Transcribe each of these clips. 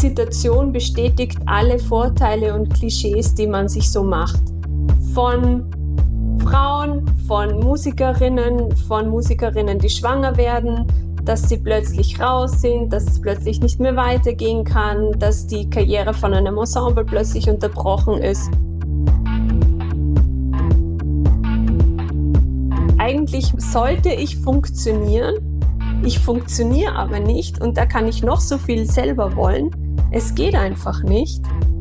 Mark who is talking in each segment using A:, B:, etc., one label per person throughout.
A: Situation bestätigt alle Vorteile und Klischees, die man sich so macht. Von Frauen, von Musikerinnen, die schwanger werden, dass sie plötzlich raus sind, dass es plötzlich nicht mehr weitergehen kann, dass die Karriere von einem Ensemble plötzlich unterbrochen ist. Eigentlich sollte ich funktionieren. Ich funktioniere aber nicht und da kann ich noch so viel selber wollen. Es geht einfach nicht.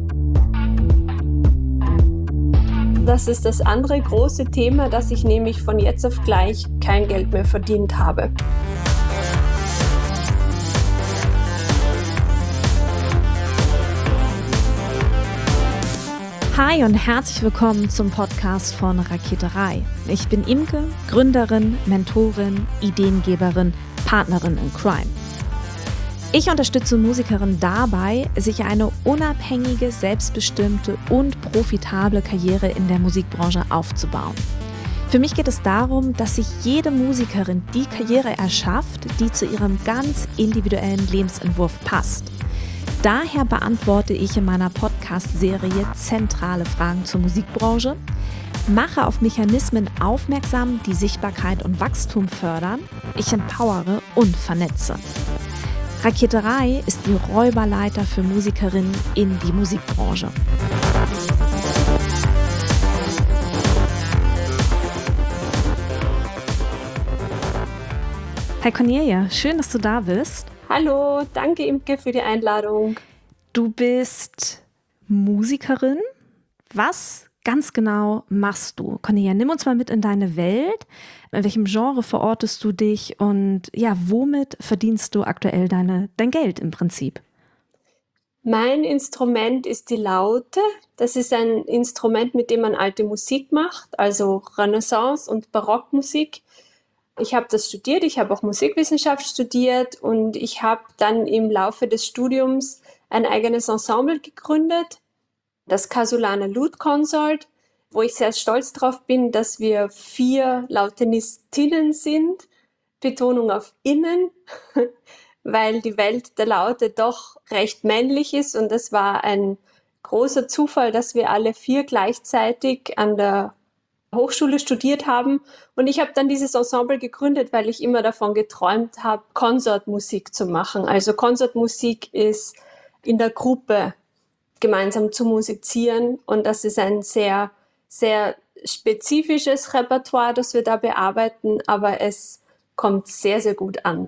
A: Das ist das andere große Thema, dass ich nämlich von jetzt auf gleich kein Geld mehr verdient habe.
B: Hi und herzlich willkommen zum Podcast von Raketerei. Ich bin Imke, Gründerin, Mentorin, Ideengeberin, Partnerin in Crime. Ich unterstütze Musikerinnen dabei, sich eine unabhängige, selbstbestimmte und profitable Karriere in der Musikbranche aufzubauen. Für mich geht es darum, dass sich jede Musikerin die Karriere erschafft, die zu ihrem ganz individuellen Lebensentwurf passt. Daher beantworte ich in meiner Podcast-Serie zentrale Fragen zur Musikbranche, mache auf Mechanismen aufmerksam, die Sichtbarkeit und Wachstum fördern, ich empowere und vernetze. Raketerei ist die Räuberleiter für Musikerinnen in die Musikbranche. Hi Cornelia, schön, dass du da bist.
A: Hallo, danke Imke für die Einladung.
B: Du bist Musikerin. Was ganz genau machst du? Cornelia, nimm uns mal mit in deine Welt. In welchem Genre verortest du dich und ja, womit verdienst du aktuell dein Geld im Prinzip?
A: Mein Instrument ist die Laute. Das ist ein Instrument, mit dem man alte Musik macht, also Renaissance- und Barockmusik. Ich habe das studiert, ich habe auch Musikwissenschaft studiert und ich habe dann im Laufe des Studiums ein eigenes Ensemble gegründet, das Casulana Lute Consort, wo ich sehr stolz drauf bin, dass wir 4 Lautenistinnen sind, Betonung auf innen, weil die Welt der Laute doch recht männlich ist und es war ein großer Zufall, dass wir alle 4 gleichzeitig an der Hochschule studiert haben und ich habe dann dieses Ensemble gegründet, weil ich immer davon geträumt habe, Konsortmusik zu machen. Also Konsortmusik ist in der Gruppe gemeinsam zu musizieren und das ist ein sehr, sehr spezifisches Repertoire, das wir da bearbeiten, aber es kommt sehr, sehr gut an.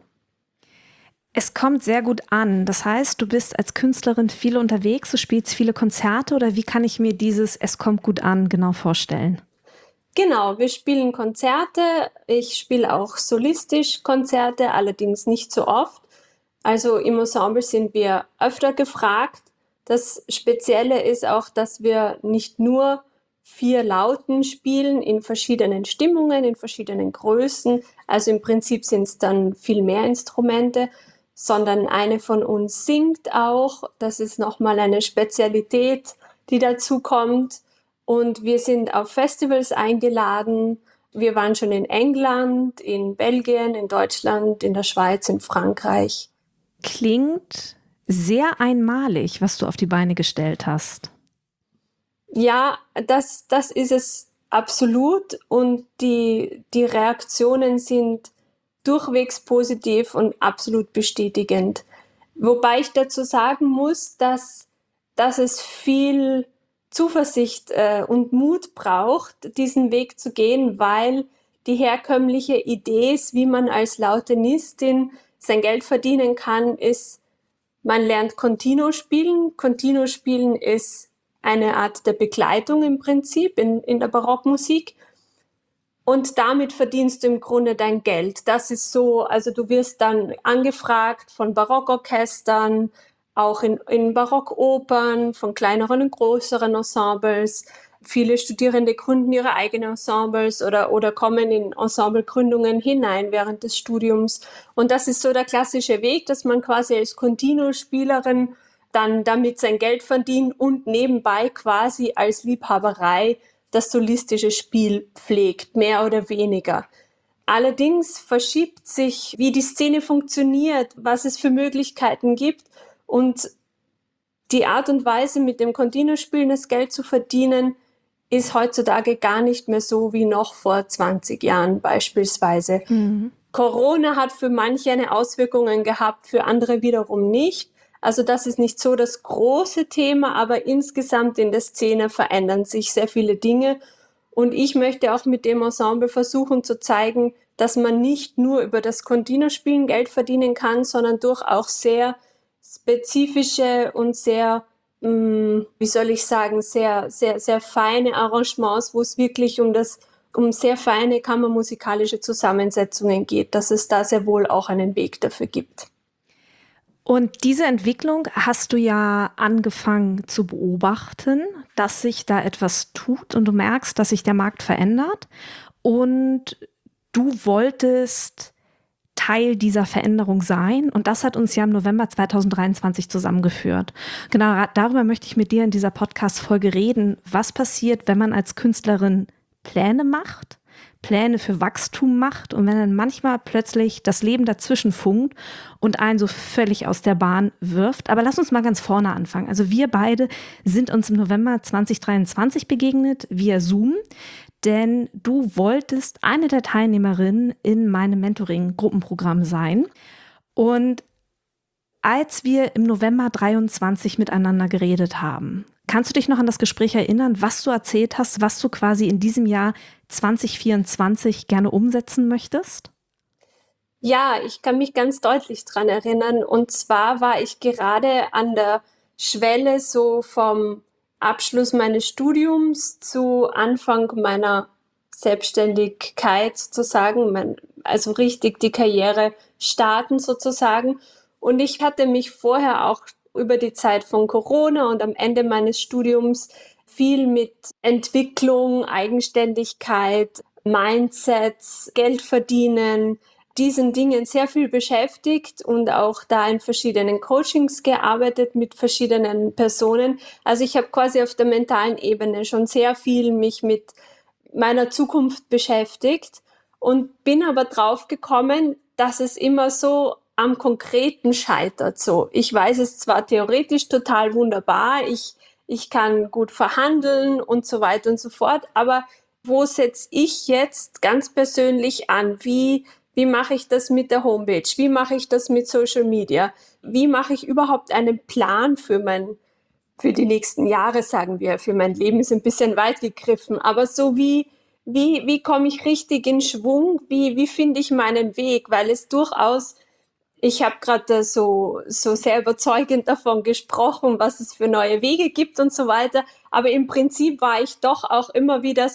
B: Es kommt sehr gut an. Das heißt, du bist als Künstlerin viel unterwegs, du spielst viele Konzerte oder wie kann ich mir dieses Es kommt gut an genau vorstellen?
A: Genau, wir spielen Konzerte. Ich spiele auch solistisch Konzerte, allerdings nicht so oft. Also im Ensemble sind wir öfter gefragt. Das Spezielle ist auch, dass wir nicht nur 4 Lauten spielen in verschiedenen Stimmungen, in verschiedenen Größen. Also im Prinzip sind es dann viel mehr Instrumente, sondern eine von uns singt auch. Das ist nochmal eine Spezialität, die dazu kommt. Und wir sind auf Festivals eingeladen. Wir waren schon in England, in Belgien, in Deutschland, in der Schweiz, in Frankreich.
B: Klingt sehr einmalig, was du auf die Beine gestellt hast.
A: Ja, das ist es absolut. Und die Reaktionen sind durchwegs positiv und absolut bestätigend. Wobei ich dazu sagen muss, dass es viel Zuversicht und Mut braucht, diesen Weg zu gehen, weil die herkömmliche Idee ist, wie man als Lautenistin sein Geld verdienen kann, ist, man lernt Continuo spielen. Continuo spielen ist eine Art der Begleitung im Prinzip in der Barockmusik. Und damit verdienst du im Grunde dein Geld. Das ist so, also du wirst dann angefragt von Barockorchestern, auch in Barockopern, von kleineren und größeren Ensembles. Viele Studierende gründen ihre eigenen Ensembles oder kommen in Ensemblegründungen hinein während des Studiums. Und das ist so der klassische Weg, dass man quasi als Continuo-Spielerin dann damit sein Geld verdient und nebenbei quasi als Liebhaberei das solistische Spiel pflegt, mehr oder weniger. Allerdings verschiebt sich, wie die Szene funktioniert, was es für Möglichkeiten gibt. Und die Art und Weise, mit dem Continuo-Spielen das Geld zu verdienen, ist heutzutage gar nicht mehr so wie noch vor 20 Jahren beispielsweise. Corona hat für manche eine Auswirkungen gehabt, für andere wiederum nicht. Also das ist nicht so das große Thema, aber insgesamt in der Szene verändern sich sehr viele Dinge. Und ich möchte auch mit dem Ensemble versuchen zu zeigen, dass man nicht nur über das Continuo-Spielen Geld verdienen kann, sondern durch auch sehr spezifische und sehr, sehr, sehr, sehr feine Arrangements, wo es wirklich um sehr feine kammermusikalische Zusammensetzungen geht, dass es da sehr wohl auch einen Weg dafür gibt.
B: Und diese Entwicklung hast du ja angefangen zu beobachten, dass sich da etwas tut und du merkst, dass sich der Markt verändert und du wolltest Teil dieser Veränderung sein und das hat uns ja im November 2023 zusammengeführt. Genau darüber möchte ich mit dir in dieser Podcast-Folge reden. Was passiert, wenn man als Künstlerin Pläne macht, Pläne für Wachstum macht und wenn dann manchmal plötzlich das Leben dazwischen funkt und einen so völlig aus der Bahn wirft. Aber lass uns mal ganz vorne anfangen. Also wir beide sind uns im November 2023 begegnet via Zoom, denn du wolltest eine der Teilnehmerinnen in meinem Mentoring-Gruppenprogramm sein. Und als wir im November 23 miteinander geredet haben, kannst du dich noch an das Gespräch erinnern, was du erzählt hast, was du quasi in diesem Jahr 2024 gerne umsetzen möchtest?
A: Ja, ich kann mich ganz deutlich dran erinnern. Und zwar war ich gerade an der Schwelle so vom Abschluss meines Studiums zu Anfang meiner Selbstständigkeit sozusagen, also richtig die Karriere starten sozusagen. Und ich hatte mich vorher auch über die Zeit von Corona und am Ende meines Studiums viel mit Entwicklung, Eigenständigkeit, Mindsets, Geld verdienen, diesen Dingen sehr viel beschäftigt und auch da in verschiedenen Coachings gearbeitet mit verschiedenen Personen. Also ich habe quasi auf der mentalen Ebene schon sehr viel mich mit meiner Zukunft beschäftigt und bin aber drauf gekommen, dass es immer so am Konkreten scheitert. So, ich weiß es zwar theoretisch total wunderbar, ich kann gut verhandeln und so weiter und so fort, aber wo setze ich jetzt ganz persönlich an? Wie mache ich das mit der Homepage? Wie mache ich das mit Social Media? Wie mache ich überhaupt einen Plan für die nächsten Jahre, sagen wir? Für mein Leben ist ein bisschen weit gegriffen, aber so wie komme ich richtig in Schwung? Wie finde ich meinen Weg? Weil es durchaus, ich habe gerade so sehr überzeugend davon gesprochen, was es für neue Wege gibt und so weiter. Aber im Prinzip war ich doch auch immer wieder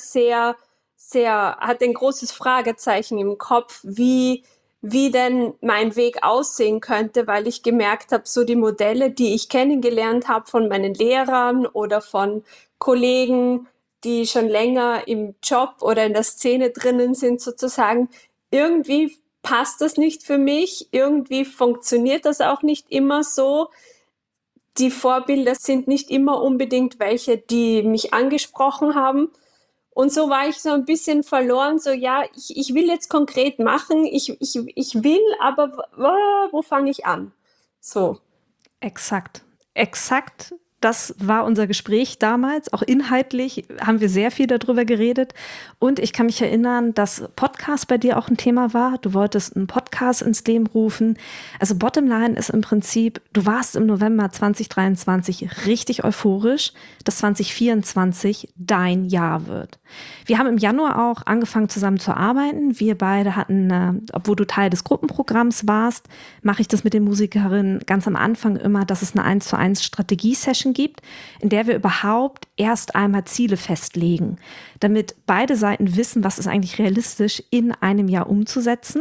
A: hatte ein großes Fragezeichen im Kopf, wie denn mein Weg aussehen könnte, weil ich gemerkt habe, so die Modelle, die ich kennengelernt habe von meinen Lehrern oder von Kollegen, die schon länger im Job oder in der Szene drinnen sind sozusagen, irgendwie passt das nicht für mich, irgendwie funktioniert das auch nicht immer so. Die Vorbilder sind nicht immer unbedingt welche, die mich angesprochen haben. Und so war ich so ein bisschen verloren, so ja, ich will jetzt konkret machen, ich will, aber wo fange ich an? So.
B: Exakt. Das war unser Gespräch damals. Auch inhaltlich haben wir sehr viel darüber geredet. Und ich kann mich erinnern, dass Podcast bei dir auch ein Thema war. Du wolltest einen Podcast ins Leben rufen. Also Bottomline ist im Prinzip, du warst im November 2023 richtig euphorisch, dass 2024 dein Jahr wird. Wir haben im Januar auch angefangen zusammen zu arbeiten. Wir beide hatten, obwohl du Teil des Gruppenprogramms warst, mache ich das mit den Musikerinnen ganz am Anfang immer, dass es eine 1:1 Strategie-Session gibt, in der wir überhaupt erst einmal Ziele festlegen, damit beide Seiten wissen, was ist eigentlich realistisch in einem Jahr umzusetzen.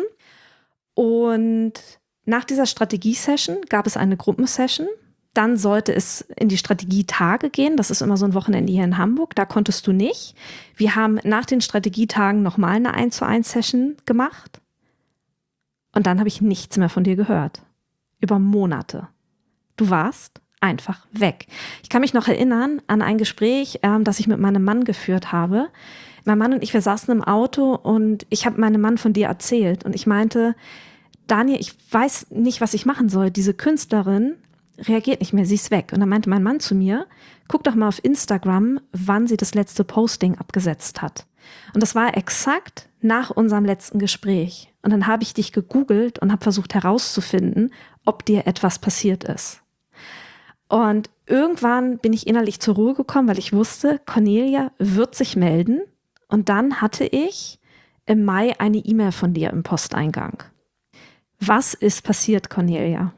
B: Und nach dieser Strategie-Session gab es eine Gruppensession. Dann sollte es in die Strategietage gehen. Das ist immer so ein Wochenende hier in Hamburg. Da konntest du nicht. Wir haben nach den Strategietagen nochmal eine 1:1 Session gemacht. Und dann habe ich nichts mehr von dir gehört. Über Monate. Du warst einfach weg. Ich kann mich noch erinnern an ein Gespräch, das ich mit meinem Mann geführt habe. Mein Mann und ich, wir saßen im Auto und ich habe meinem Mann von dir erzählt. Und ich meinte, Daniel, ich weiß nicht, was ich machen soll. Diese Künstlerin reagiert nicht mehr, sie ist weg. Und dann meinte mein Mann zu mir, guck doch mal auf Instagram, wann sie das letzte Posting abgesetzt hat. Und das war exakt nach unserem letzten Gespräch. Und dann habe ich dich gegoogelt und habe versucht herauszufinden, ob dir etwas passiert ist. Und irgendwann bin ich innerlich zur Ruhe gekommen, weil ich wusste, Cornelia wird sich melden. Und dann hatte ich im Mai eine E-Mail von dir im Posteingang. Was ist passiert, Cornelia?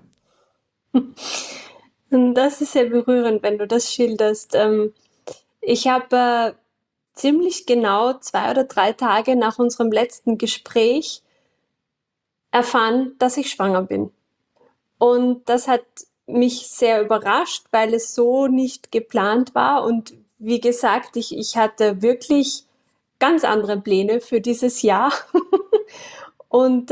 A: Das ist sehr berührend, wenn du das schilderst. Ich habe ziemlich genau 2 oder 3 Tage nach unserem letzten Gespräch erfahren, dass ich schwanger bin. Und das hat mich sehr überrascht, weil es so nicht geplant war. Und wie gesagt, ich hatte wirklich ganz andere Pläne für dieses Jahr. Und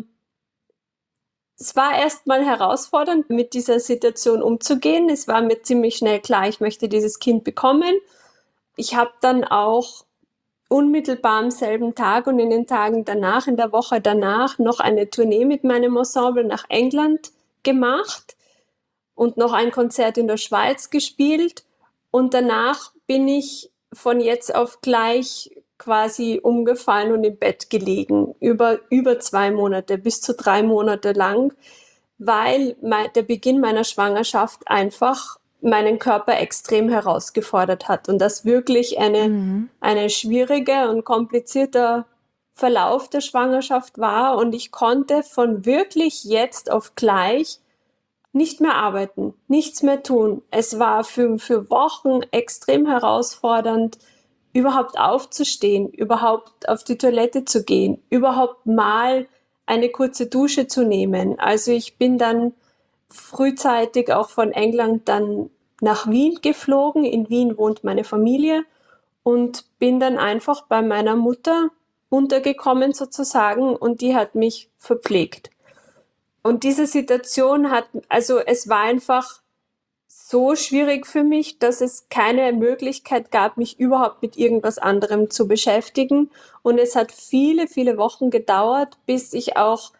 A: es war erstmal herausfordernd, mit dieser Situation umzugehen. Es war mir ziemlich schnell klar, ich möchte dieses Kind bekommen. Ich habe dann auch unmittelbar am selben Tag und in den Tagen danach, in der Woche danach, noch eine Tournee mit meinem Ensemble nach England gemacht und noch ein Konzert in der Schweiz gespielt. Und danach bin ich von jetzt auf gleich quasi umgefallen und im Bett gelegen, über 2 Monate, bis zu 3 Monate lang, weil der Beginn meiner Schwangerschaft einfach meinen Körper extrem herausgefordert hat und das wirklich eine schwierige und komplizierter Verlauf der Schwangerschaft war und ich konnte von wirklich jetzt auf gleich nicht mehr arbeiten, nichts mehr tun. Es war für Wochen extrem herausfordernd, überhaupt aufzustehen, überhaupt auf die Toilette zu gehen, überhaupt mal eine kurze Dusche zu nehmen. Also ich bin dann frühzeitig auch von England dann nach Wien geflogen. In Wien wohnt meine Familie und bin dann einfach bei meiner Mutter untergekommen sozusagen und die hat mich verpflegt. Und diese Situation es war einfach so schwierig für mich, dass es keine Möglichkeit gab, mich überhaupt mit irgendwas anderem zu beschäftigen. Und es hat viele, viele Wochen gedauert, bis ich auch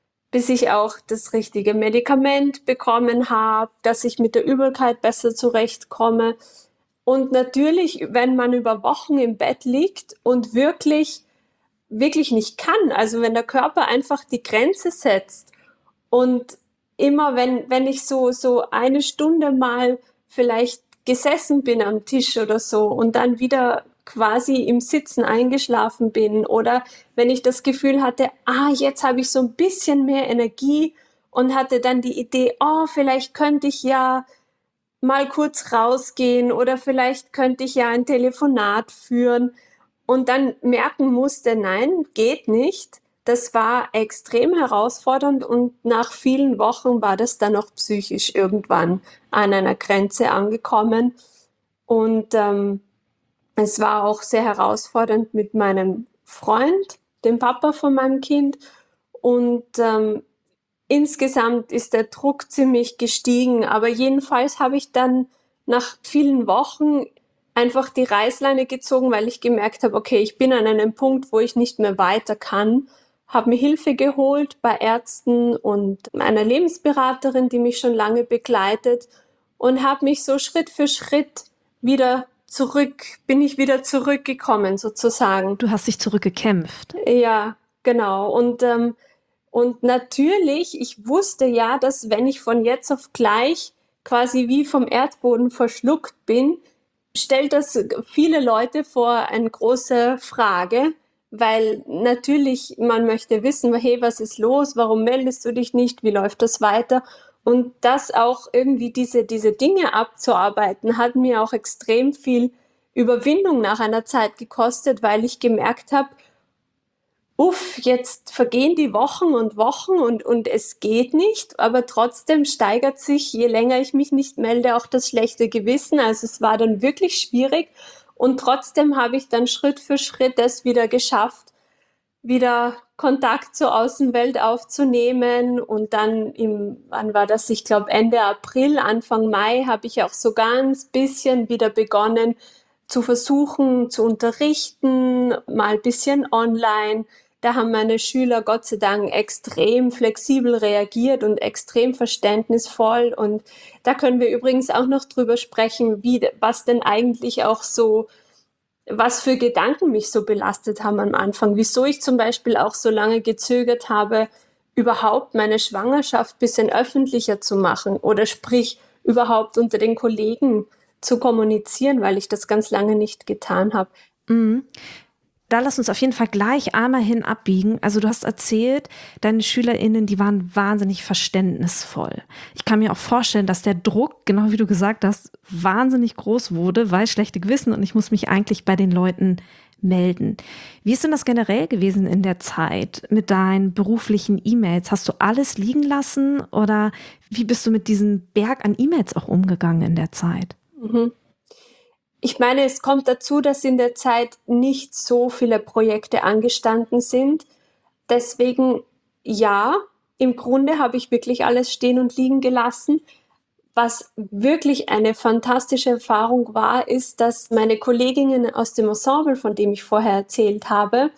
A: das richtige Medikament bekommen habe, dass ich mit der Übelkeit besser zurechtkomme. Und natürlich, wenn man über Wochen im Bett liegt und wirklich, wirklich nicht kann, also wenn der Körper einfach die Grenze setzt und immer wenn ich so eine Stunde mal vielleicht gesessen bin am Tisch oder so und dann wieder quasi im Sitzen eingeschlafen bin oder wenn ich das Gefühl hatte, jetzt habe ich so ein bisschen mehr Energie und hatte dann die Idee, vielleicht könnte ich ja mal kurz rausgehen oder vielleicht könnte ich ja ein Telefonat führen und dann merken musste, nein, geht nicht. Das war extrem herausfordernd und nach vielen Wochen war das dann auch psychisch irgendwann an einer Grenze angekommen. Und es war auch sehr herausfordernd mit meinem Freund, dem Papa von meinem Kind. Und insgesamt ist der Druck ziemlich gestiegen. Aber jedenfalls habe ich dann nach vielen Wochen einfach die Reißleine gezogen, weil ich gemerkt habe, okay, ich bin an einem Punkt, wo ich nicht mehr weiter kann. Habe mir Hilfe geholt bei Ärzten und einer Lebensberaterin, die mich schon lange begleitet und habe mich so Schritt für Schritt bin ich wieder zurückgekommen sozusagen.
B: Du hast dich zurückgekämpft.
A: Ja, genau. Und natürlich, ich wusste ja, dass wenn ich von jetzt auf gleich quasi wie vom Erdboden verschluckt bin, stellt das viele Leute vor eine große Frage. Weil natürlich man möchte wissen, hey, was ist los? Warum meldest du dich nicht? Wie läuft das weiter? Und das auch irgendwie diese Dinge abzuarbeiten, hat mir auch extrem viel Überwindung nach einer Zeit gekostet, weil ich gemerkt habe, jetzt vergehen die Wochen und Wochen und es geht nicht, aber trotzdem steigert sich, je länger ich mich nicht melde, auch das schlechte Gewissen. Also es war dann wirklich schwierig. Und trotzdem habe ich dann Schritt für Schritt es wieder geschafft, wieder Kontakt zur Außenwelt aufzunehmen. Und dann wann war das? Ich glaube Ende April, Anfang Mai habe ich auch so ganz bisschen wieder begonnen zu versuchen, zu unterrichten, mal ein bisschen online, Da haben meine Schüler Gott sei Dank extrem flexibel reagiert und extrem verständnisvoll. Und da können wir übrigens auch noch drüber sprechen, was denn eigentlich auch so, was für Gedanken mich so belastet haben am Anfang. Wieso ich zum Beispiel auch so lange gezögert habe, überhaupt meine Schwangerschaft ein bisschen öffentlicher zu machen oder sprich überhaupt unter den Kollegen zu kommunizieren, weil ich das ganz lange nicht getan habe.
B: Mhm. Da lass uns auf jeden Fall gleich einmal hin abbiegen. Also du hast erzählt, deine SchülerInnen, die waren wahnsinnig verständnisvoll. Ich kann mir auch vorstellen, dass der Druck, genau wie du gesagt hast, wahnsinnig groß wurde, weil schlechte Gewissen und ich muss mich eigentlich bei den Leuten melden. Wie ist denn das generell gewesen in der Zeit mit deinen beruflichen E-Mails? Hast du alles liegen lassen oder wie bist du mit diesem Berg an E-Mails auch umgegangen in der Zeit?
A: Mhm. Ich meine, es kommt dazu, dass in der Zeit nicht so viele Projekte angestanden sind. Deswegen, ja, im Grunde habe ich wirklich alles stehen und liegen gelassen. Was wirklich eine fantastische Erfahrung war, ist, dass meine Kolleginnen aus dem Ensemble, von dem ich vorher erzählt habe,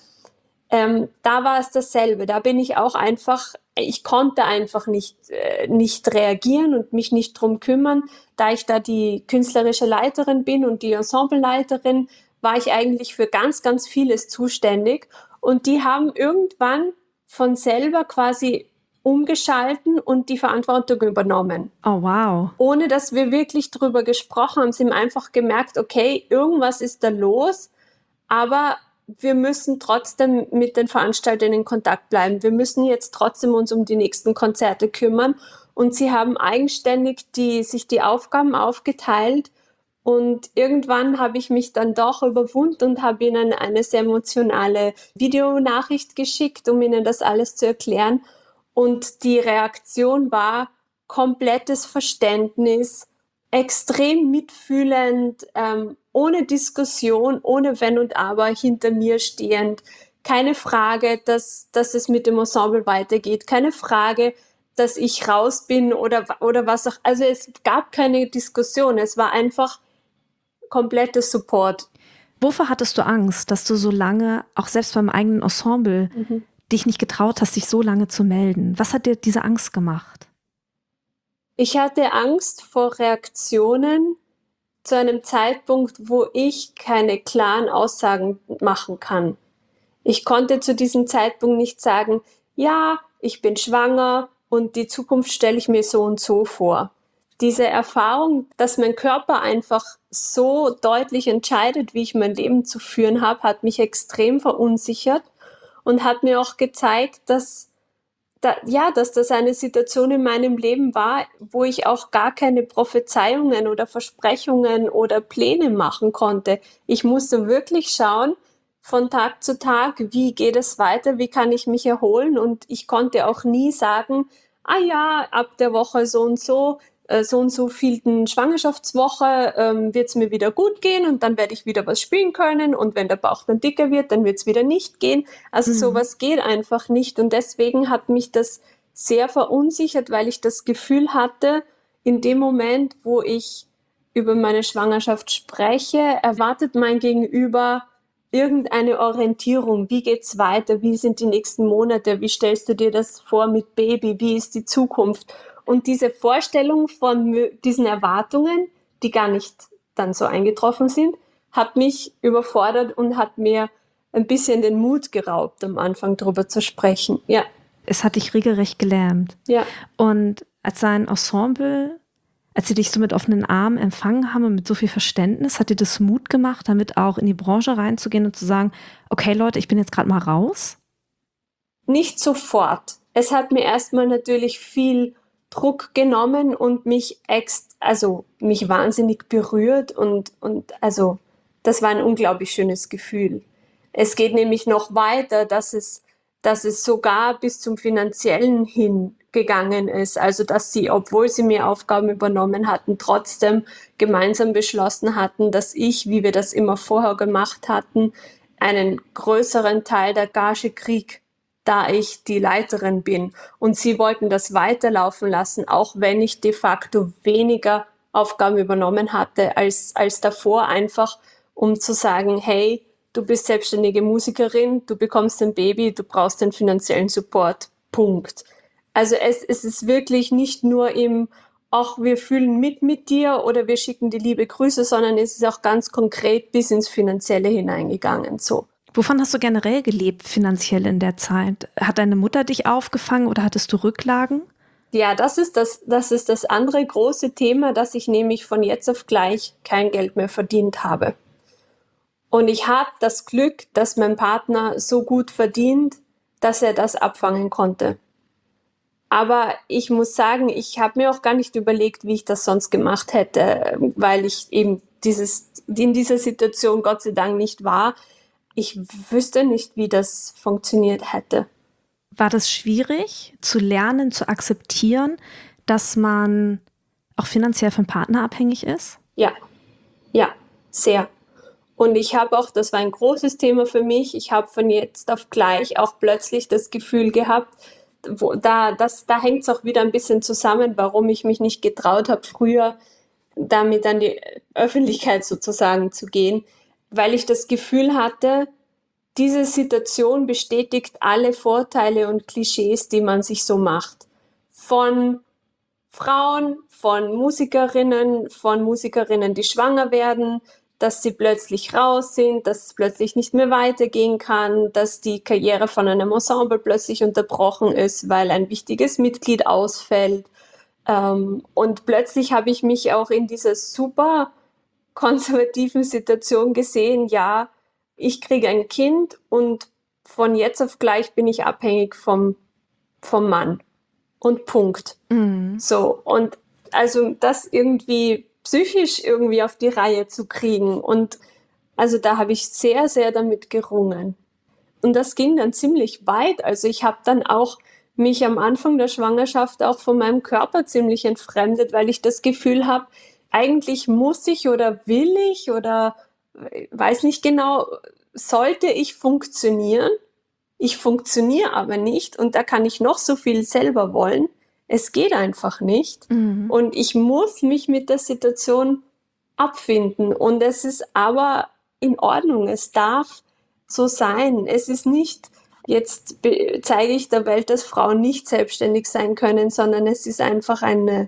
A: da war es dasselbe. Da bin ich auch einfach, ich konnte einfach nicht reagieren und mich nicht drum kümmern. Da ich da die künstlerische Leiterin bin und die Ensembleleiterin, war ich eigentlich für ganz, ganz vieles zuständig. Und die haben irgendwann von selber quasi umgeschalten und die Verantwortung übernommen.
B: Oh, wow.
A: Ohne dass wir wirklich drüber gesprochen haben, sie haben einfach gemerkt, okay, irgendwas ist da los, aber wir müssen trotzdem mit den Veranstaltern in Kontakt bleiben. Wir müssen jetzt trotzdem uns um die nächsten Konzerte kümmern. Und sie haben eigenständig sich die Aufgaben aufgeteilt. Und irgendwann habe ich mich dann doch überwunden und habe ihnen eine sehr emotionale Videonachricht geschickt, um ihnen das alles zu erklären. Und die Reaktion war komplettes Verständnis, extrem mitfühlend, ohne Diskussion, ohne Wenn und Aber, hinter mir stehend. Keine Frage, dass es mit dem Ensemble weitergeht. Keine Frage, dass ich raus bin oder was auch. Also es gab keine Diskussion. Es war einfach komplettes Support.
B: Wovor hattest du Angst, dass du so lange, auch selbst beim eigenen Ensemble, dich nicht getraut hast, dich so lange zu melden? Was hat dir diese Angst gemacht?
A: Ich hatte Angst vor Reaktionen zu einem Zeitpunkt, wo ich keine klaren Aussagen machen kann. Ich konnte zu diesem Zeitpunkt nicht sagen, ja, ich bin schwanger und die Zukunft stelle ich mir so und so vor. Diese Erfahrung, dass mein Körper einfach so deutlich entscheidet, wie ich mein Leben zu führen habe, hat mich extrem verunsichert und hat mir auch gezeigt, dass das eine Situation in meinem Leben war, wo ich auch gar keine Prophezeiungen oder Versprechungen oder Pläne machen konnte. Ich musste wirklich schauen, von Tag zu Tag, wie geht es weiter, wie kann ich mich erholen, und ich konnte auch nie sagen, ah ja, ab der Woche so und so vielten Schwangerschaftswoche wird es mir wieder gut gehen und dann werde ich wieder was spielen können, und wenn der Bauch dann dicker wird, dann wird es wieder nicht gehen. Also sowas geht einfach nicht, und deswegen hat mich das sehr verunsichert, weil ich das Gefühl hatte, in dem Moment, wo ich über meine Schwangerschaft spreche, erwartet mein Gegenüber irgendeine Orientierung. Wie geht's weiter? Wie sind die nächsten Monate? Wie stellst du dir das vor mit Baby? Wie ist die Zukunft? Und diese Vorstellung von diesen Erwartungen, die gar nicht dann so eingetroffen sind, hat mich überfordert und hat mir ein bisschen den Mut geraubt, am Anfang darüber zu sprechen. Ja.
B: Es hat dich regelrecht gelähmt.
A: Ja.
B: Und als dein Ensemble, als sie dich so mit offenen Armen empfangen haben und mit so viel Verständnis, hat dir das Mut gemacht, damit auch in die Branche reinzugehen und zu sagen, okay Leute, ich bin jetzt gerade mal raus?
A: Nicht sofort. Es hat mir erstmal natürlich viel Druck genommen und mich wahnsinnig berührt und also das war ein unglaublich schönes Gefühl. Es geht nämlich noch weiter, dass es sogar bis zum Finanziellen hingegangen ist. Also dass sie, obwohl sie mir Aufgaben übernommen hatten, trotzdem gemeinsam beschlossen hatten, dass ich, wie wir das immer vorher gemacht hatten, einen größeren Teil der Gage kriege, da ich die Leiterin bin. Und sie wollten das weiterlaufen lassen, auch wenn ich de facto weniger Aufgaben übernommen hatte als davor, einfach um zu sagen, hey, du bist selbstständige Musikerin, du bekommst ein Baby, du brauchst den finanziellen Support. Punkt. Also es ist wirklich nicht nur ach, wir fühlen mit dir oder wir schicken die liebe Grüße, sondern es ist auch ganz konkret bis ins Finanzielle hineingegangen, so.
B: Wovon hast du generell gelebt finanziell in der Zeit? Hat deine Mutter dich aufgefangen oder hattest du Rücklagen?
A: Ja, das ist das andere große Thema, dass ich nämlich von jetzt auf gleich kein Geld mehr verdient habe. Und ich habe das Glück, dass mein Partner so gut verdient, dass er das abfangen konnte. Aber ich muss sagen, ich habe mir auch gar nicht überlegt, wie ich das sonst gemacht hätte, weil ich eben in dieser Situation Gott sei Dank nicht war. Ich wüsste nicht, wie das funktioniert hätte.
B: War das schwierig zu lernen, zu akzeptieren, dass man auch finanziell vom Partner abhängig ist?
A: Ja, sehr. Und ich habe auch, das war ein großes Thema für mich, ich habe von jetzt auf gleich auch plötzlich das Gefühl gehabt, da hängt es auch wieder ein bisschen zusammen, warum ich mich nicht getraut habe, früher damit an die Öffentlichkeit sozusagen zu gehen, weil ich das Gefühl hatte, diese Situation bestätigt alle Vorteile und Klischees, die man sich so macht. Von Frauen, von Musikerinnen, die schwanger werden, dass sie plötzlich raus sind, dass es plötzlich nicht mehr weitergehen kann, dass die Karriere von einem Ensemble plötzlich unterbrochen ist, weil ein wichtiges Mitglied ausfällt. Und plötzlich habe ich mich auch in dieser super konservativen Situation gesehen, ja, ich kriege ein Kind und von jetzt auf gleich bin ich abhängig vom Mann. Und Punkt.
B: Mhm.
A: So, und also das irgendwie psychisch irgendwie auf die Reihe zu kriegen. Und also da habe ich sehr, sehr damit gerungen. Und das ging dann ziemlich weit. Also ich habe dann auch mich am Anfang der Schwangerschaft auch von meinem Körper ziemlich entfremdet, weil ich das Gefühl habe, eigentlich muss ich oder will ich oder weiß nicht genau, sollte ich funktionieren? Ich funktioniere aber nicht und da kann ich noch so viel selber wollen. Es geht einfach nicht.
B: Mhm.
A: Und ich muss mich mit der Situation abfinden. Und es ist aber in Ordnung. Es darf so sein. Es ist nicht, jetzt zeige ich der Welt, dass Frauen nicht selbstständig sein können, sondern es ist einfach eine,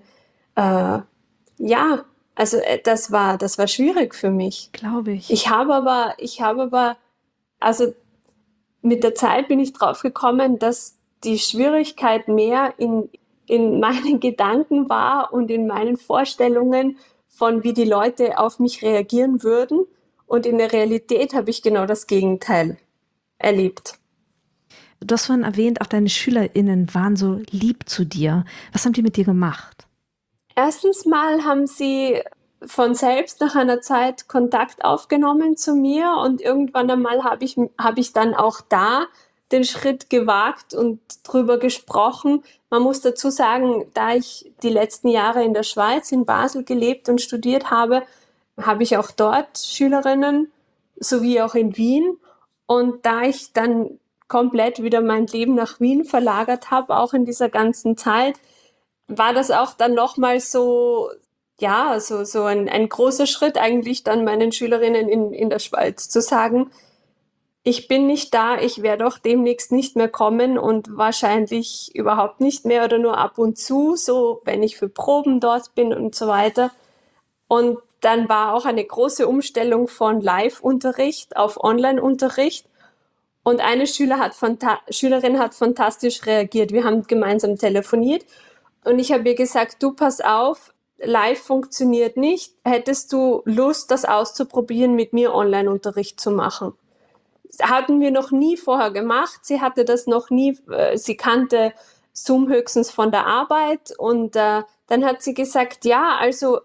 A: also das war schwierig für mich.
B: Glaube ich.
A: Ich habe aber, also mit der Zeit bin ich drauf gekommen, dass die Schwierigkeit mehr in meinen Gedanken war und in meinen Vorstellungen von, wie die Leute auf mich reagieren würden. Und in der Realität habe ich genau das Gegenteil erlebt.
B: Du hast vorhin erwähnt, auch deine SchülerInnen waren so lieb zu dir. Was haben die mit dir gemacht?
A: Erstens mal haben sie von selbst nach einer Zeit Kontakt aufgenommen zu mir und irgendwann einmal habe ich dann auch da den Schritt gewagt und drüber gesprochen. Man muss dazu sagen, da ich die letzten Jahre in der Schweiz, in Basel gelebt und studiert habe, habe ich auch dort Schülerinnen, sowie auch in Wien. Und da ich dann komplett wieder mein Leben nach Wien verlagert habe, auch in dieser ganzen Zeit, war das auch dann nochmal so, ja, so ein großer Schritt eigentlich dann meinen Schülerinnen in der Schweiz zu sagen, ich bin nicht da, ich werde auch demnächst nicht mehr kommen und wahrscheinlich überhaupt nicht mehr oder nur ab und zu, so wenn ich für Proben dort bin und so weiter. Und dann war auch eine große Umstellung von Live-Unterricht auf Online-Unterricht. Und eine Schülerin hat fantastisch reagiert. Wir haben gemeinsam telefoniert und ich habe ihr gesagt, du pass auf, live funktioniert nicht. Hättest du Lust, das auszuprobieren, mit mir Online-Unterricht zu machen? Hatten wir noch nie vorher gemacht. Sie hatte das noch nie, sie kannte Zoom höchstens von der Arbeit und dann hat sie gesagt, ja, also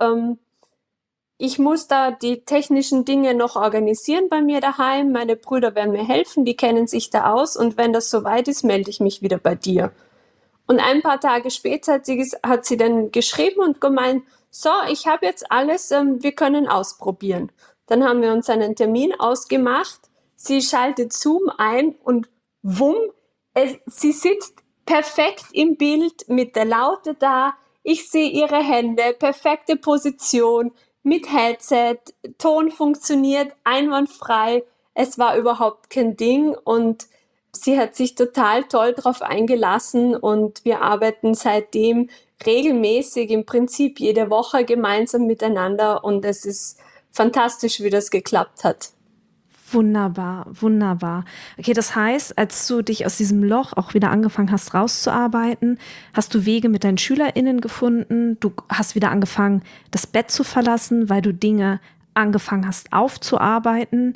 A: ich muss da die technischen Dinge noch organisieren bei mir daheim. Meine Brüder werden mir helfen, die kennen sich da aus und wenn das soweit ist, melde ich mich wieder bei dir. Und ein paar Tage später hat sie dann geschrieben und gemeint, so, ich habe jetzt alles, wir können ausprobieren. Dann haben wir uns einen Termin ausgemacht. Sie schaltet Zoom ein und wumm, sie sitzt perfekt im Bild mit der Laute da. Ich sehe ihre Hände, perfekte Position, mit Headset, Ton funktioniert einwandfrei. Es war überhaupt kein Ding und sie hat sich total toll drauf eingelassen und wir arbeiten seitdem regelmäßig, im Prinzip jede Woche gemeinsam miteinander und es ist fantastisch, wie das geklappt hat.
B: Wunderbar, wunderbar. Okay, das heißt, als du dich aus diesem Loch auch wieder angefangen hast, rauszuarbeiten, hast du Wege mit deinen SchülerInnen gefunden. Du hast wieder angefangen, das Bett zu verlassen, weil du Dinge angefangen hast aufzuarbeiten.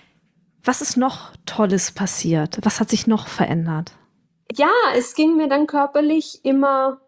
B: Was ist noch Tolles passiert? Was hat sich noch verändert?
A: Ja, es ging mir dann körperlich immer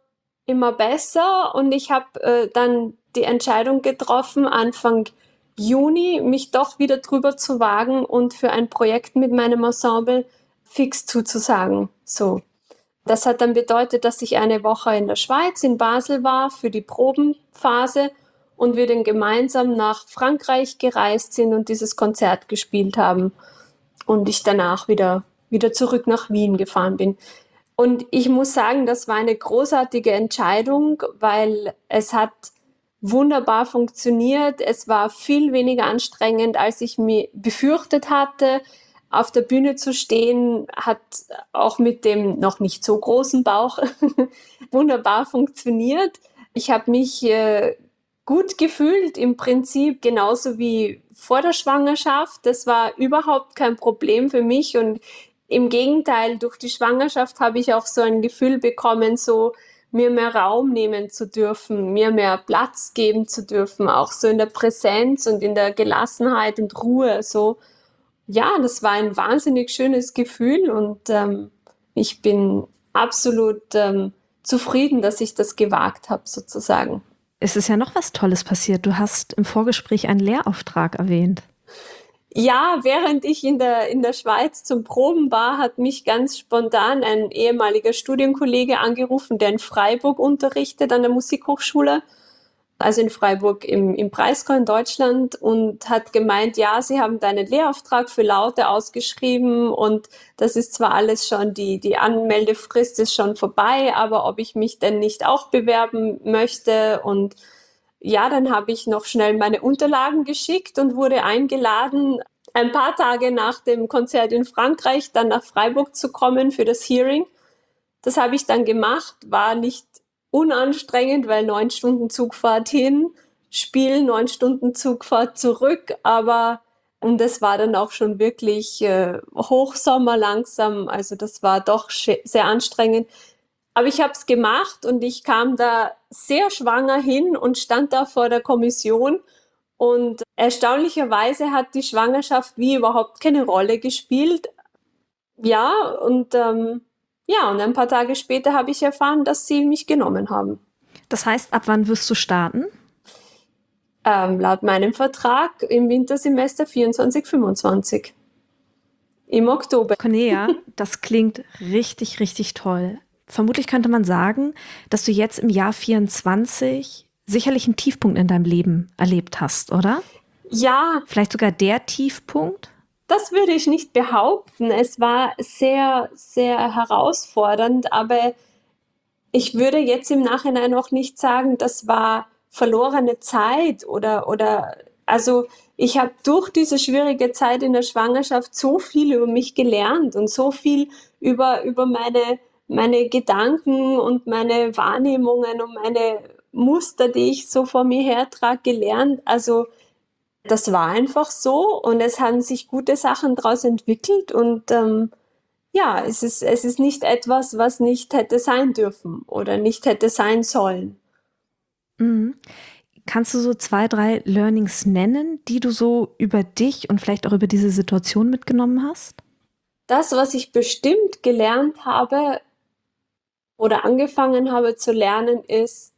A: besser und ich habe dann die Entscheidung getroffen, Anfang Juni mich doch wieder drüber zu wagen und für ein Projekt mit meinem Ensemble fix zuzusagen. So. Das hat dann bedeutet, dass ich eine Woche in der Schweiz, in Basel war für die Probenphase und wir dann gemeinsam nach Frankreich gereist sind und dieses Konzert gespielt haben und ich danach wieder zurück nach Wien gefahren bin. Und ich muss sagen, das war eine großartige Entscheidung, weil es hat wunderbar funktioniert. Es war viel weniger anstrengend, als ich mir befürchtet hatte. Auf der Bühne zu stehen hat auch mit dem noch nicht so großen Bauch wunderbar funktioniert. Ich habe mich gut gefühlt, im Prinzip genauso wie vor der Schwangerschaft. Das war überhaupt kein Problem für mich und im Gegenteil, durch die Schwangerschaft habe ich auch so ein Gefühl bekommen, so mir mehr Raum nehmen zu dürfen, mir mehr Platz geben zu dürfen, auch so in der Präsenz und in der Gelassenheit und Ruhe. So, ja, das war ein wahnsinnig schönes Gefühl und ich bin absolut zufrieden, dass ich das gewagt habe, sozusagen.
B: Es ist ja noch was Tolles passiert. Du hast im Vorgespräch einen Lehrauftrag erwähnt.
A: Ja, während ich in der Schweiz zum Proben war, hat mich ganz spontan ein ehemaliger Studienkollege angerufen, der in Freiburg unterrichtet an der Musikhochschule, also in Freiburg im Breisgau in Deutschland, und hat gemeint, ja, sie haben da einen Lehrauftrag für Laute ausgeschrieben und das ist zwar alles schon, die Anmeldefrist ist schon vorbei, aber ob ich mich denn nicht auch bewerben möchte. Und ja, dann habe ich noch schnell meine Unterlagen geschickt und wurde eingeladen, ein paar Tage nach dem Konzert in Frankreich dann nach Freiburg zu kommen für das Hearing. Das habe ich dann gemacht, war nicht unanstrengend, weil 9 Stunden Zugfahrt hin, Spiel, 9 Stunden Zugfahrt zurück, und das war dann auch schon wirklich Hochsommer langsam, also das war doch sehr anstrengend. Aber ich habe es gemacht und ich kam da sehr schwanger hin und stand da vor der Kommission und erstaunlicherweise hat die Schwangerschaft wie überhaupt keine Rolle gespielt. Ja, und und ein paar Tage später habe ich erfahren, dass sie mich genommen haben.
B: Das heißt, ab wann wirst du starten?
A: Laut meinem Vertrag im Wintersemester 24, 25. Im Oktober.
B: Cornelia, das klingt richtig, richtig toll. Vermutlich könnte man sagen, dass du jetzt im Jahr 24 sicherlich einen Tiefpunkt in deinem Leben erlebt hast, oder?
A: Ja.
B: Vielleicht sogar der Tiefpunkt?
A: Das würde ich nicht behaupten. Es war sehr, sehr herausfordernd, aber ich würde jetzt im Nachhinein auch nicht sagen, das war verlorene Zeit also ich habe durch diese schwierige Zeit in der Schwangerschaft so viel über mich gelernt und so viel über meine Gedanken und meine Wahrnehmungen und meine Muster, die ich so vor mir hertrage, gelernt. Also das war einfach so und es haben sich gute Sachen daraus entwickelt und es ist nicht etwas, was nicht hätte sein dürfen oder nicht hätte sein sollen.
B: Mhm. Kannst du so 2, 3 Learnings nennen, die du so über dich und vielleicht auch über diese Situation mitgenommen hast?
A: Das, was ich bestimmt gelernt habe oder angefangen habe zu lernen, ist,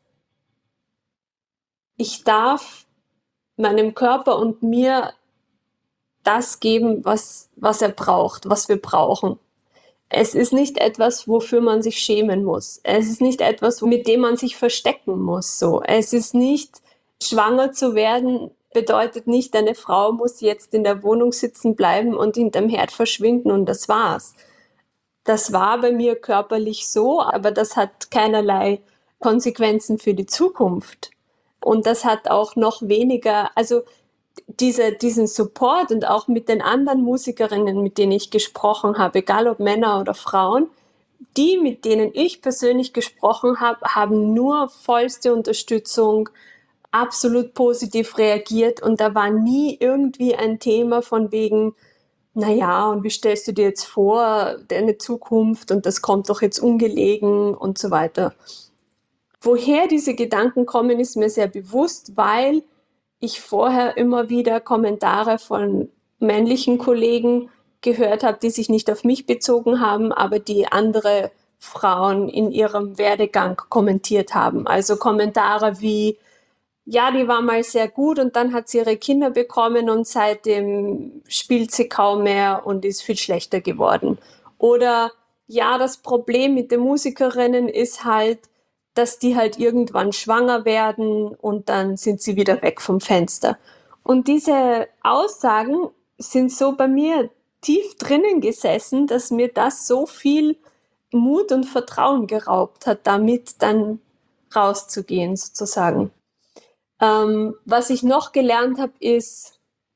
A: ich darf meinem Körper und mir das geben, was er braucht, was wir brauchen. Es ist nicht etwas, wofür man sich schämen muss. Es ist nicht etwas, mit dem man sich verstecken muss. So. Es ist nicht, schwanger zu werden bedeutet nicht, eine Frau muss jetzt in der Wohnung sitzen bleiben und hinterm Herd verschwinden und das war's. Das war bei mir körperlich so, aber das hat keinerlei Konsequenzen für die Zukunft. Und das hat auch noch weniger, also diesen Support und auch mit den anderen Musikerinnen, mit denen ich gesprochen habe, egal ob Männer oder Frauen, die, mit denen ich persönlich gesprochen habe, haben nur vollste Unterstützung, absolut positiv reagiert und da war nie irgendwie ein Thema von wegen, naja, und wie stellst du dir jetzt vor, deine Zukunft und das kommt doch jetzt ungelegen und so weiter. Woher diese Gedanken kommen, ist mir sehr bewusst, weil ich vorher immer wieder Kommentare von männlichen Kollegen gehört habe, die sich nicht auf mich bezogen haben, aber die andere Frauen in ihrem Werdegang kommentiert haben. Also Kommentare wie, ja, die war mal sehr gut und dann hat sie ihre Kinder bekommen und seitdem spielt sie kaum mehr und ist viel schlechter geworden. Oder ja, das Problem mit den Musikerinnen ist halt, dass die halt irgendwann schwanger werden und dann sind sie wieder weg vom Fenster. Und diese Aussagen sind so bei mir tief drinnen gesessen, dass mir das so viel Mut und Vertrauen geraubt hat, damit dann rauszugehen sozusagen. Was ich noch gelernt habe, ist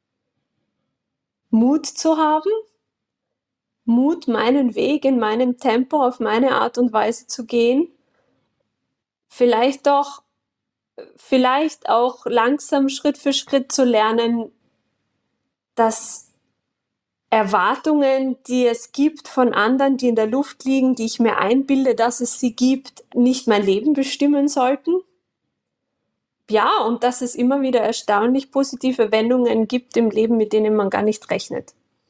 A: Mut zu haben, Mut, meinen Weg in meinem Tempo, auf meine Art und Weise zu gehen. Vielleicht auch langsam Schritt für Schritt zu lernen, dass Erwartungen, die es gibt von anderen, die in der Luft liegen, die ich mir einbilde, dass es sie gibt, nicht mein Leben bestimmen sollten. Ja, und dass es immer wieder erstaunlich positive Wendungen gibt im Leben, mit denen man gar nicht rechnet.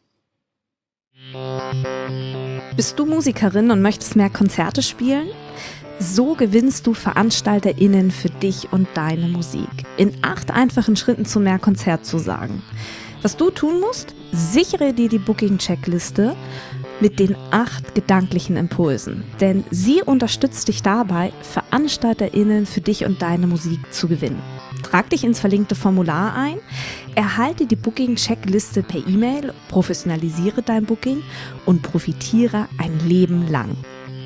B: Bist du Musikerin und möchtest mehr Konzerte spielen? So gewinnst du VeranstalterInnen für dich und deine Musik. In 8 einfachen Schritten zu mehr Konzertzusagen. Was du tun musst? Sichere dir die Booking-Checkliste mit den 8 gedanklichen Impulsen. Denn sie unterstützt dich dabei, VeranstalterInnen für dich und deine Musik zu gewinnen. Trag dich ins verlinkte Formular ein, erhalte die Booking-Checkliste per E-Mail, professionalisiere dein Booking und profitiere ein Leben lang.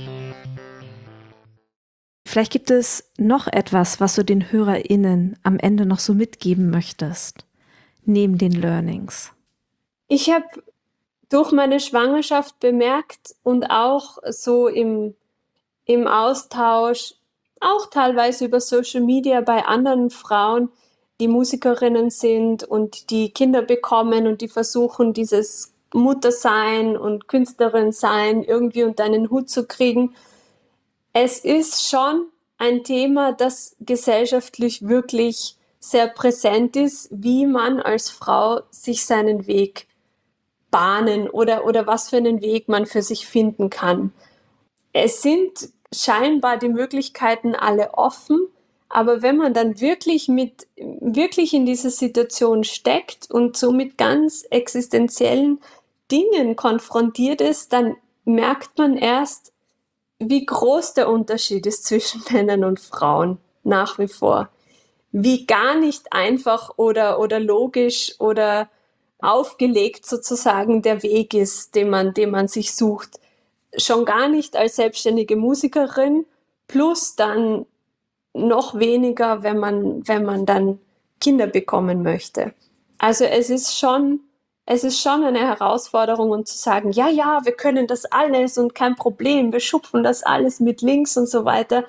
B: Vielleicht gibt es noch etwas, was du den HörerInnen am Ende noch so mitgeben möchtest, neben den Learnings.
A: Ich habe durch meine Schwangerschaft bemerkt und auch so im Austausch, auch teilweise über Social Media bei anderen Frauen, die Musikerinnen sind und die Kinder bekommen und die versuchen, dieses Muttersein und Künstlerin sein irgendwie unter einen Hut zu kriegen. Es ist schon ein Thema, das gesellschaftlich wirklich sehr präsent ist, wie man als Frau sich seinen Weg bahnen oder was für einen Weg man für sich finden kann. Es sind scheinbar die Möglichkeiten alle offen, aber wenn man dann wirklich in dieser Situation steckt und so mit ganz existenziellen Dingen konfrontiert ist, dann merkt man erst, wie groß der Unterschied ist zwischen Männern und Frauen nach wie vor. Wie gar nicht einfach oder logisch oder aufgelegt sozusagen der Weg ist, den man sich sucht. Schon gar nicht als selbstständige Musikerin, plus dann noch weniger, wenn man dann Kinder bekommen möchte. Also es ist schon eine Herausforderung und zu sagen, ja, wir können das alles und kein Problem, wir schupfen das alles mit links und so weiter,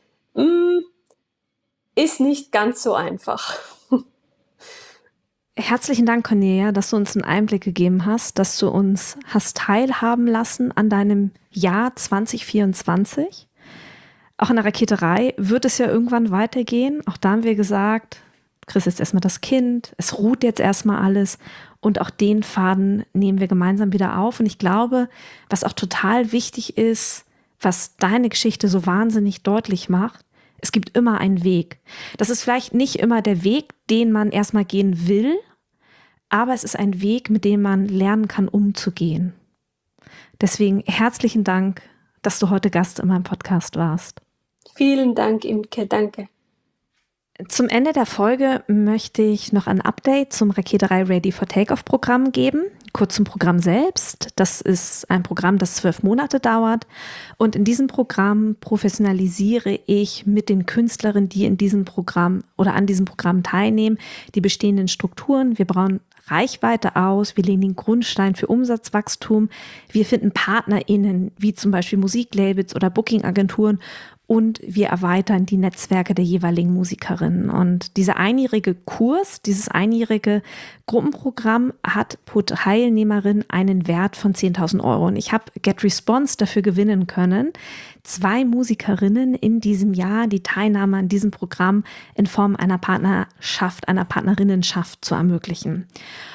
A: ist nicht ganz so einfach.
B: Herzlichen Dank, Cornelia, dass du uns einen Einblick gegeben hast, dass du uns hast teilhaben lassen an deinem Jahr 2024. Auch in der Raketerei wird es ja irgendwann weitergehen. Auch da haben wir gesagt, du kriegst jetzt erstmal das Kind, es ruht jetzt erstmal alles und auch den Faden nehmen wir gemeinsam wieder auf. Und ich glaube, was auch total wichtig ist, was deine Geschichte so wahnsinnig deutlich macht, es gibt immer einen Weg. Das ist vielleicht nicht immer der Weg, den man erstmal gehen will, aber es ist ein Weg, mit dem man lernen kann, umzugehen. Deswegen herzlichen Dank, dass du heute Gast in meinem Podcast warst.
A: Vielen Dank, Imke, danke.
B: Zum Ende der Folge möchte ich noch ein Update zum Raketerei Ready for Takeoff Programm geben. Kurz zum Programm selbst. Das ist ein Programm, das 12 Monate dauert. Und in diesem Programm professionalisiere ich mit den Künstlerinnen, die in diesem Programm oder an diesem Programm teilnehmen, die bestehenden Strukturen. Wir bauen Reichweite aus, wir legen den Grundstein für Umsatzwachstum. Wir finden PartnerInnen, wie zum Beispiel Musiklabels oder Bookingagenturen, und wir erweitern die Netzwerke der jeweiligen Musikerinnen. Und dieser einjährige Kurs, dieses einjährige Gruppenprogramm hat pro Teilnehmerin einen Wert von 10.000 Euro. Und ich habe GetResponse dafür gewinnen können, 2 Musikerinnen in diesem Jahr die Teilnahme an diesem Programm in Form einer Partnerschaft, einer Partnerinnenschaft zu ermöglichen.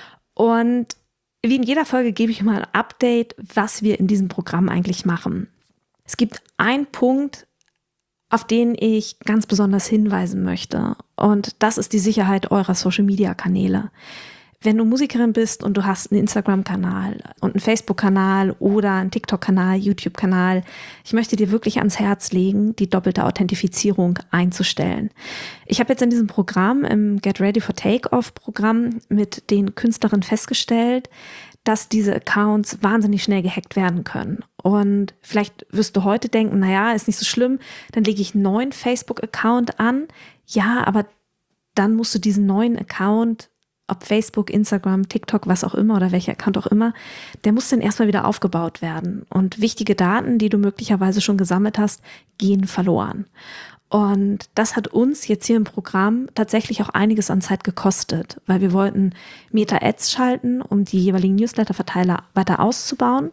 B: Und wie in jeder Folge gebe ich mal ein Update, was wir in diesem Programm eigentlich machen. Es gibt einen Punkt, auf den ich ganz besonders hinweisen möchte. Und das ist die Sicherheit eurer Social-Media-Kanäle. Wenn du Musikerin bist und du hast einen Instagram-Kanal und einen Facebook-Kanal oder einen TikTok-Kanal, YouTube-Kanal, ich möchte dir wirklich ans Herz legen, die doppelte Authentifizierung einzustellen. Ich habe jetzt in diesem Programm, im Get Ready for Takeoff-Programm mit den Künstlerinnen festgestellt, dass diese Accounts wahnsinnig schnell gehackt werden können. Und vielleicht wirst du heute denken, naja, ist nicht so schlimm, dann lege ich einen neuen Facebook-Account an. Ja, aber dann musst du diesen neuen Account, ob Facebook, Instagram, TikTok, was auch immer oder welcher Account auch immer, der muss dann erstmal wieder aufgebaut werden. Und wichtige Daten, die du möglicherweise schon gesammelt hast, gehen verloren. Und das hat uns jetzt hier im Programm tatsächlich auch einiges an Zeit gekostet, weil wir wollten Meta-Ads schalten, um die jeweiligen Newsletter-Verteiler weiter auszubauen.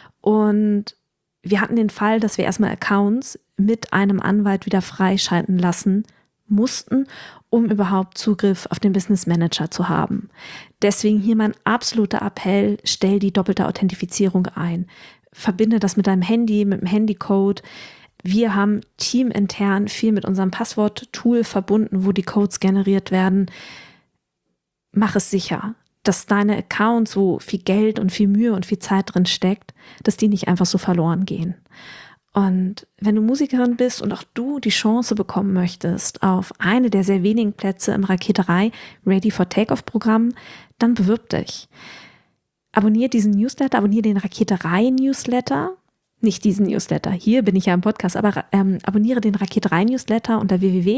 B: Und wir hatten den Fall, dass wir erstmal Accounts mit einem Anwalt wieder freischalten lassen mussten, um überhaupt Zugriff auf den Business Manager zu haben. Deswegen hier mein absoluter Appell, stell die doppelte Authentifizierung ein. Verbinde das mit deinem Handy, mit dem Handycode. Wir haben teamintern viel mit unserem Passwort-Tool verbunden, wo die Codes generiert werden. Mach es sicher, dass deine Accounts, wo viel Geld und viel Mühe und viel Zeit drin steckt, dass die nicht einfach so verloren gehen. Und wenn du Musikerin bist und auch du die Chance bekommen möchtest auf eine der sehr wenigen Plätze im Raketerei Ready for Takeoff Programm, dann bewirb dich. Abonniere diesen Newsletter, abonniere den Raketerei-Newsletter. Nicht diesen Newsletter, hier bin ich ja im Podcast, aber abonniere den Raketerei-Newsletter unter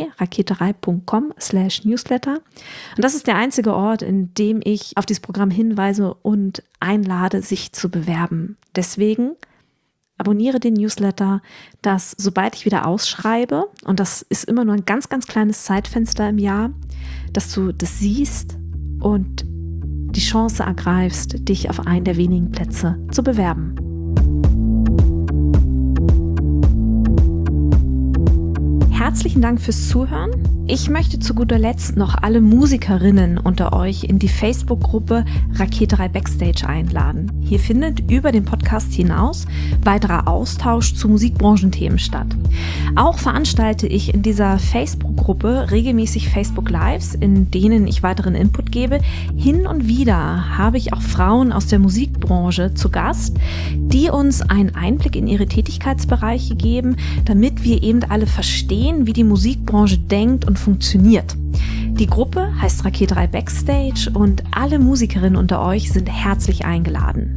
B: www.raketerei.com/Newsletter. Und das ist der einzige Ort, in dem ich auf dieses Programm hinweise und einlade, sich zu bewerben. Deswegen abonniere den Newsletter, dass sobald ich wieder ausschreibe, und das ist immer nur ein ganz, ganz kleines Zeitfenster im Jahr, dass du das siehst und die Chance ergreifst, dich auf einen der wenigen Plätze zu bewerben. Herzlichen Dank fürs Zuhören. Ich möchte zu guter Letzt noch alle Musikerinnen unter euch in die Facebook-Gruppe Raketerei Backstage einladen. Hier findet über den Podcast hinaus weiterer Austausch zu Musikbranchenthemen statt. Auch veranstalte ich in dieser Facebook-Gruppe regelmäßig Facebook-Lives, in denen ich weiteren Input gebe. Hin und wieder habe ich auch Frauen aus der Musikbranche zu Gast, die uns einen Einblick in ihre Tätigkeitsbereiche geben, damit wir eben alle verstehen, wie die Musikbranche denkt und funktioniert. Die Gruppe heißt Raketerei Backstage und alle Musikerinnen unter euch sind herzlich eingeladen.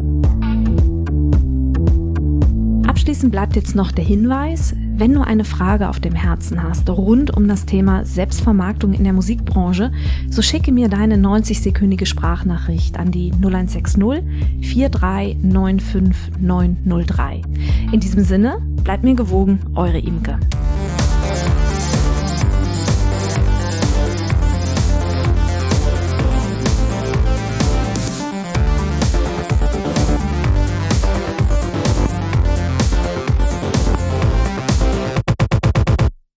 B: Abschließend bleibt jetzt noch der Hinweis, wenn du eine Frage auf dem Herzen hast rund um das Thema Selbstvermarktung in der Musikbranche, so schicke mir deine 90-sekündige Sprachnachricht an die 0160 43 95 903. In diesem Sinne, bleibt mir gewogen, eure Imke.